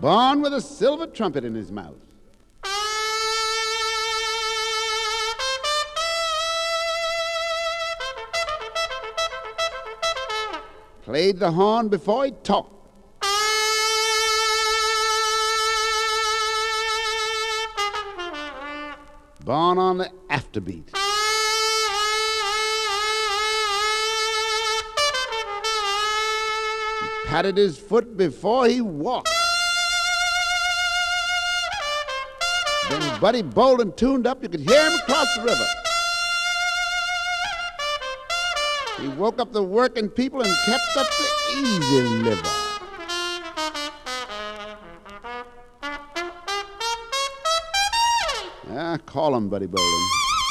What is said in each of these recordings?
born with a silver trumpet in his mouth. Played the horn before he talked. Born on the afterbeat. He patted his foot before he walked. Then Buddy Bolden tuned up, you could hear him across the river. He woke up the working people and kept up the easy liver. Call him Buddy Bolden.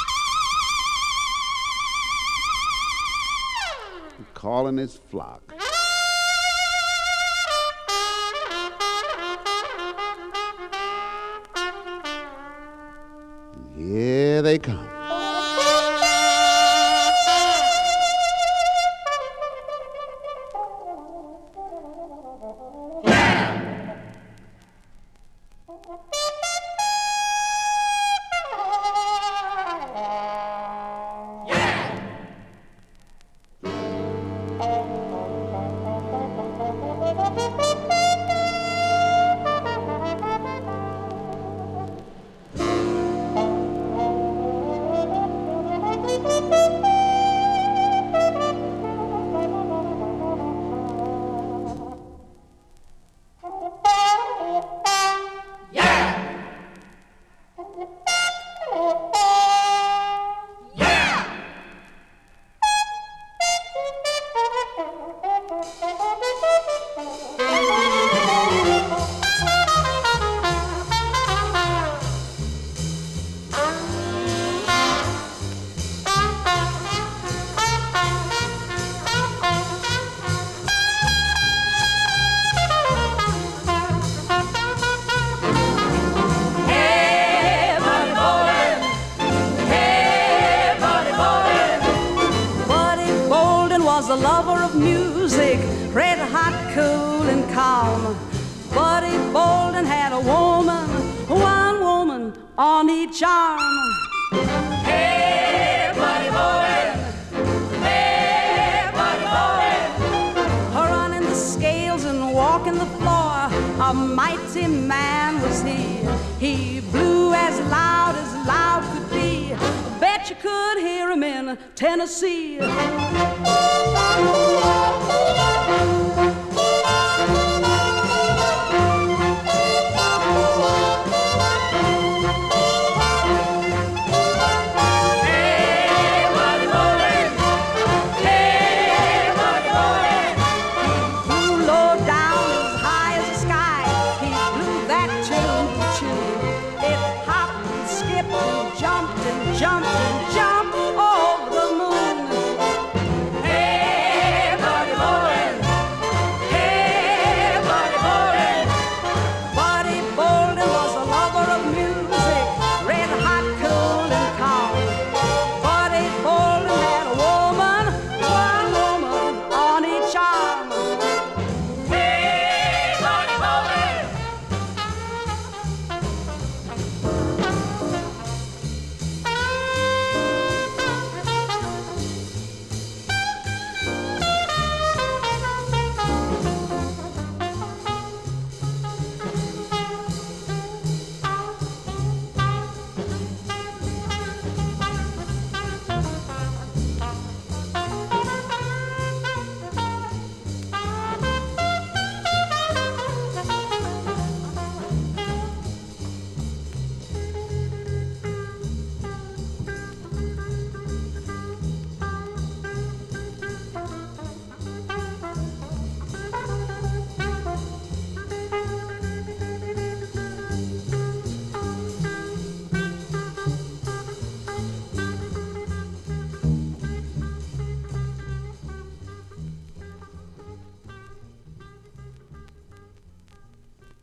Calling his flock. Here they come. A lover of music, red hot, cool and calm. Buddy Bolden had a woman, one woman on each arm. Hey, Buddy Bolden, hey, Buddy Bolden, running the scales and walking the floor, a mighty man was he. He blew as loud could be. Bet you could hear him in Tennessee.